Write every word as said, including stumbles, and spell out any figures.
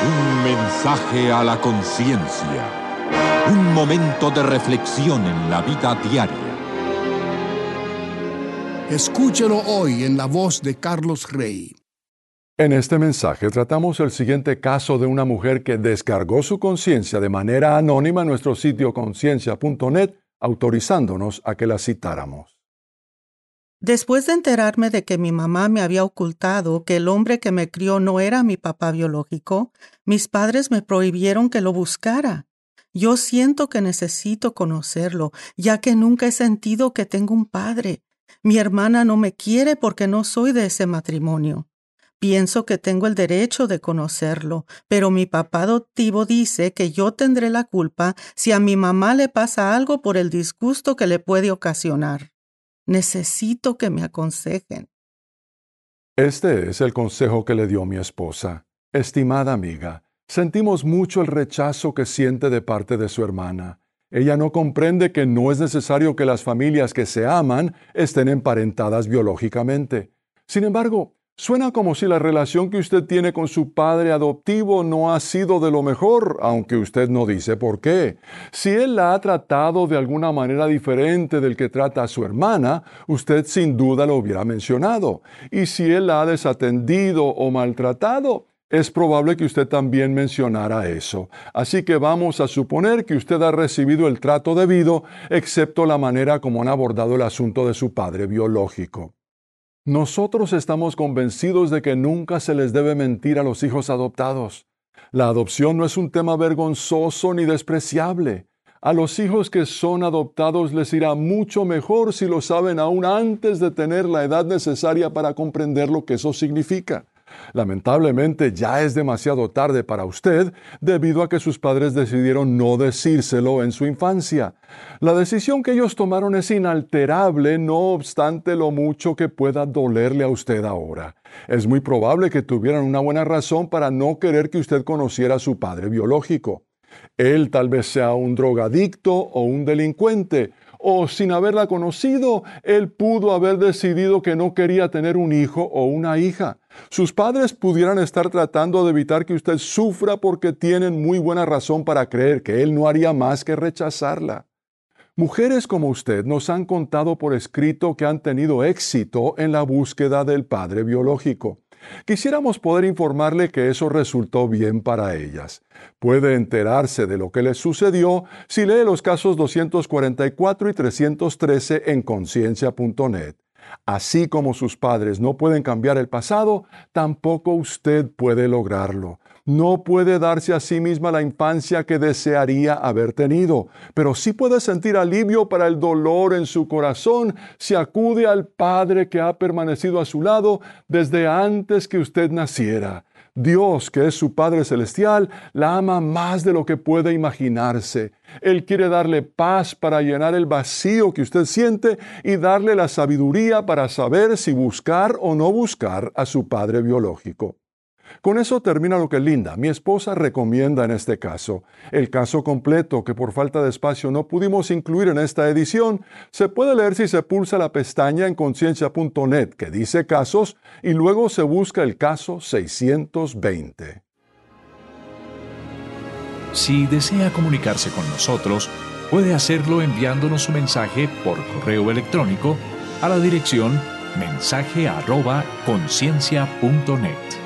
Un mensaje a la conciencia. Un momento de reflexión en la vida diaria. Escúchelo hoy en la voz de Carlos Rey. En este mensaje tratamos el siguiente caso de una mujer que descargó su conciencia de manera anónima en nuestro sitio conciencia punto net, autorizándonos a que la citáramos. Después de enterarme de que mi mamá me había ocultado que el hombre que me crió no era mi papá biológico, mis padres me prohibieron que lo buscara. Yo siento que necesito conocerlo, ya que nunca he sentido que tengo un padre. Mi hermana no me quiere porque no soy de ese matrimonio. Pienso que tengo el derecho de conocerlo, pero mi papá adoptivo dice que yo tendré la culpa si a mi mamá le pasa algo por el disgusto que le puede ocasionar. Necesito que me aconsejen. Este es el consejo que le dio mi esposa. Estimada amiga, sentimos mucho el rechazo que siente de parte de su hermana. Ella no comprende que no es necesario que las familias que se aman estén emparentadas biológicamente. Sin embargo, suena como si la relación que usted tiene con su padre adoptivo no ha sido de lo mejor, aunque usted no dice por qué. Si él la ha tratado de alguna manera diferente del que trata a su hermana, usted sin duda lo hubiera mencionado. Y si él la ha desatendido o maltratado, es probable que usted también mencionara eso. Así que vamos a suponer que usted ha recibido el trato debido, excepto la manera como han abordado el asunto de su padre biológico. Nosotros estamos convencidos de que nunca se les debe mentir a los hijos adoptados. La adopción no es un tema vergonzoso ni despreciable. A los hijos que son adoptados les irá mucho mejor si lo saben aún antes de tener la edad necesaria para comprender lo que eso significa. Lamentablemente ya es demasiado tarde para usted debido a que sus padres decidieron no decírselo en su infancia. La decisión que ellos tomaron es inalterable, no obstante lo mucho que pueda dolerle a usted ahora. Es muy probable que tuvieran una buena razón para no querer que usted conociera a su padre biológico. Él tal vez sea un drogadicto o un delincuente, o sin haberla conocido, él pudo haber decidido que no quería tener un hijo o una hija. Sus padres pudieran estar tratando de evitar que usted sufra porque tienen muy buena razón para creer que él no haría más que rechazarla. Mujeres como usted nos han contado por escrito que han tenido éxito en la búsqueda del padre biológico. Quisiéramos poder informarle que eso resultó bien para ellas. Puede enterarse de lo que les sucedió si lee los casos doscientos cuarenta y cuatro y trescientos trece en conciencia punto net. Así como sus padres no pueden cambiar el pasado, tampoco usted puede lograrlo. No puede darse a sí misma la infancia que desearía haber tenido, pero sí puede sentir alivio para el dolor en su corazón si acude al Padre que ha permanecido a su lado desde antes que usted naciera. Dios, que es su Padre Celestial, la ama más de lo que puede imaginarse. Él quiere darle paz para llenar el vacío que usted siente y darle la sabiduría para saber si buscar o no buscar a su padre biológico. Con eso termina lo que Linda, mi esposa, recomienda en este caso. El caso completo, que por falta de espacio no pudimos incluir en esta edición, se puede leer si se pulsa la pestaña en conciencia punto net que dice casos y luego se busca el caso seiscientos veinte. Si desea comunicarse con nosotros, puede hacerlo enviándonos su mensaje por correo electrónico a la dirección mensaje arroba conciencia punto net.